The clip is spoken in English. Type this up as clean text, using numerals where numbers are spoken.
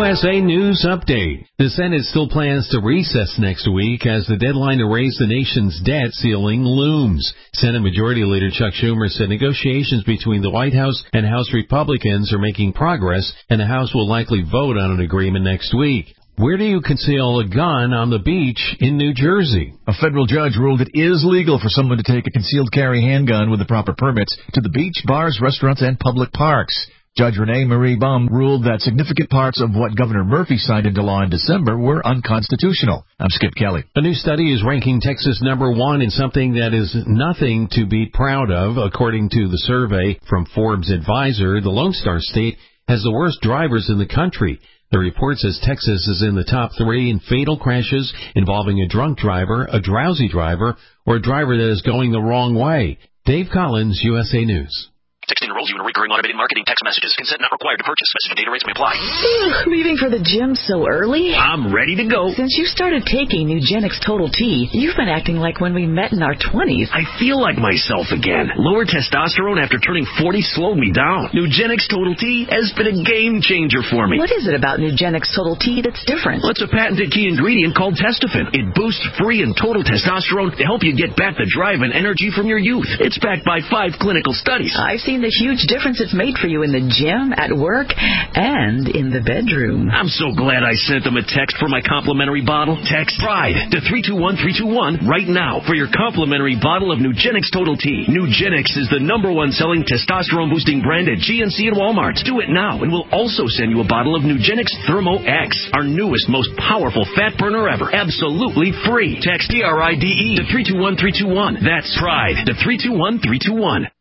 USA News Update. The Senate still plans to recess next week as the deadline to raise the nation's debt ceiling looms. Senate Majority Leader Chuck Schumer said negotiations between the White House and House Republicans are making progress, and the House will likely vote on an agreement next week. Where do you conceal a gun on the beach in New Jersey? A federal judge ruled it is legal for someone to take a concealed carry handgun with the proper permits to the beach, bars, restaurants, and public parks. Judge Renee Marie Baum ruled that significant parts of what Governor Murphy signed into law in December were unconstitutional. I'm Skip Kelly. A new study is ranking Texas number one in something that is nothing to be proud of. According to the survey from Forbes Advisor, the Lone Star State has the worst drivers in the country. The report says Texas is in the top 3 in fatal crashes involving a drunk driver, a drowsy driver, or a driver that is going the wrong way. Dave Collins, USA News. Texting enrolls you in recurring automated marketing text messages. Consent not required to purchase. Message and data rates may apply. Leaving for the gym so early? I'm ready to go. Since you started taking Nugenix Total T, you've been acting like when we met in our 20s. I feel like myself again. Lower testosterone after turning 40 slowed me down. Nugenix Total T has been a game changer for me. What is it about Nugenix Total T that's different? Well, it's a patented key ingredient called Testofen. It boosts free and total testosterone to help you get back the drive and energy from your youth. It's backed by 5 clinical studies. I've seen the huge difference it's made for you in the gym, at work, and in the bedroom. I'm so glad I sent them a text for my complimentary bottle. Text PRIDE to 321321 right now for your complimentary bottle of Nugenix Total T. Nugenix is the #1 selling testosterone-boosting brand at GNC and Walmart. Do it now, and we'll also send you a bottle of Nugenix Thermo X, our newest, most powerful fat burner ever. Absolutely free. Text PRIDE to 321321. That's PRIDE to 321321.